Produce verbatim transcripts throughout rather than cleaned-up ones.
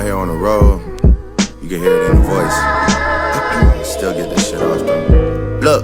here on the road, you can hear it in the voice. Still get this shit off though. Look.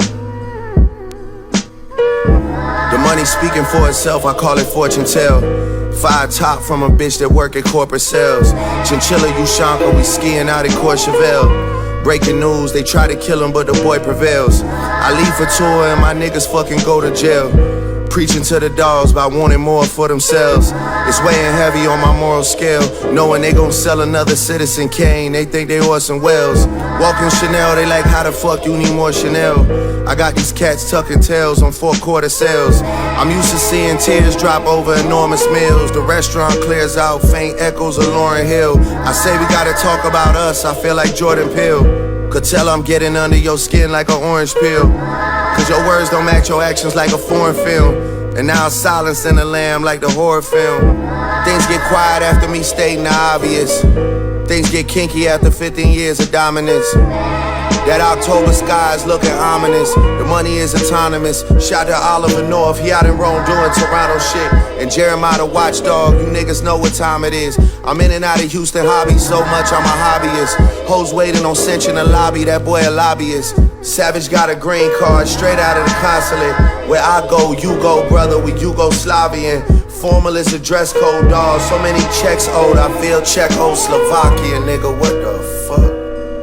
The money speaking for itself, I call it fortune tell. Five top from a bitch that work at corporate sales. Chinchilla, Ushanka, we skiing out at Courchevel. Breaking news, they try to kill him, but the boy prevails. I leave for tour and my niggas fucking go to jail. Preaching to the dogs by wanting more for themselves. It's weighing heavy on my moral scale. Knowing they gon' sell another Citizen Kane, they think they Orson Welles. Walking Chanel, they like, how the fuck you need more Chanel? I got these cats tucking tails on four quarter sales. I'm used to seeing tears drop over enormous meals. The restaurant clears out, faint echoes of Lauryn Hill. I say we gotta talk about us, I feel like Jordan Peele. Could tell I'm getting under your skin like an orange peel. Cause your words don't match your actions like a foreign film. And now silence in the lamb like the horror film. Things get quiet after me stating the obvious. Things get kinky after fifteen years of dominance. That October sky is looking ominous. The money is autonomous. Shout to Oliver North, he out in Rome doing Toronto shit. And Jeremiah the watchdog, you niggas know what time it is. I'm in and out of Houston hobbies so much I'm a hobbyist. Hoes waiting on cinch in the lobby, that boy a lobbyist. Savage got a green card straight out of the consulate. Where I go, you go, brother, we Yugoslavian. Formal is a dress code, dawg. So many checks owed, I feel Czechoslovakia, nigga, what the fuck?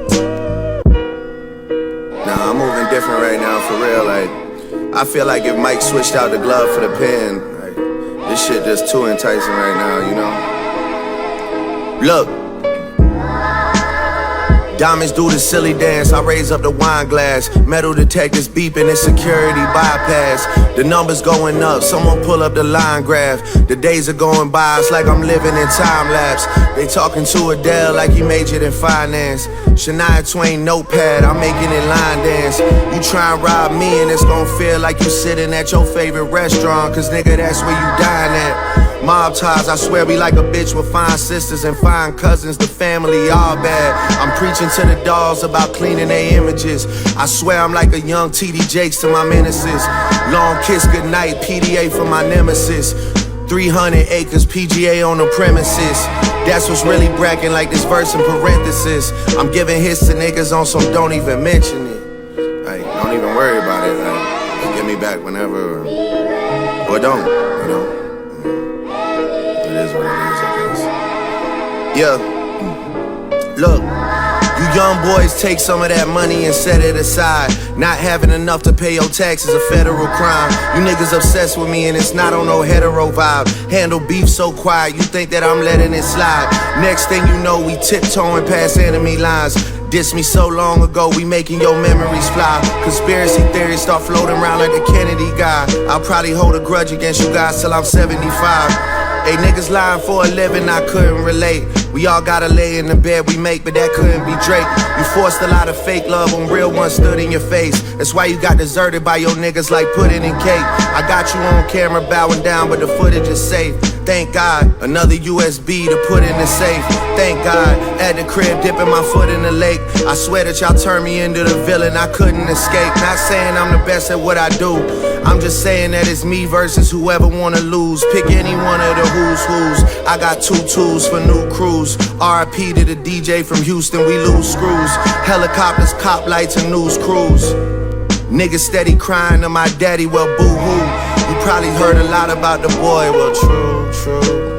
Nah, I'm moving different right now, for real, like, I feel like if Mike switched out the glove for the pen, like, this shit just too enticing right now, you know? Look. Diamonds do the silly dance, I raise up the wine glass. Metal detectors beeping, it's security bypass. The numbers going up, someone pull up the line graph. The days are going by, it's like I'm living in time lapse. They talking to Adele like he majored in finance. Shania Twain notepad, I'm making it line dance. You try and rob me and it's gon' feel like you sitting at your favorite restaurant. Cause nigga, that's where you dine at. Mob ties, I swear we like a bitch with fine sisters and fine cousins, the family all bad. I'm preaching to the dolls about cleaning their images. I swear I'm like a young T D Jakes to my menaces. Long kiss goodnight, P D A for my nemesis. three hundred acres, P G A on the premises. That's what's really bragging like this verse in parenthesis. I'm giving hits to niggas on some don't even mention it. Like, don't even worry about it. Like, just give me back whenever, or don't, you know. It is what it is, I guess. Yeah. Look, you young boys take some of that money and set it aside. Not having enough to pay your taxes a federal crime. You niggas obsessed with me and it's not on no hetero vibe. Handle beef so quiet, you think that I'm letting it slide. Next thing you know, we tiptoeing past enemy lines. Diss me so long ago, we making your memories fly. Conspiracy theories start floating around like the Kennedy guy. I'll probably hold a grudge against you guys till I'm seventy-five. Hey, niggas lying for a living, I couldn't relate. We all gotta lay in the bed we make, but that couldn't be Drake. You forced a lot of fake love when real ones stood in your face. That's why you got deserted by your niggas like pudding and cake. I got you on camera bowing down, but the footage is safe. Thank God, another U S B to put in the safe. Thank God, at the crib dipping my foot in the lake. I swear that y'all turned me into the villain, I couldn't escape. Not saying I'm the best at what I do, I'm just saying that it's me versus whoever wanna lose. Pick any one of the who's who's. I got two tools for new crews. R I P to the D J from Houston, we lose screws. Helicopters, cop lights, and news crews. Niggas steady crying to my daddy, well boo-hoo. You probably heard a lot about the boy, well true, true.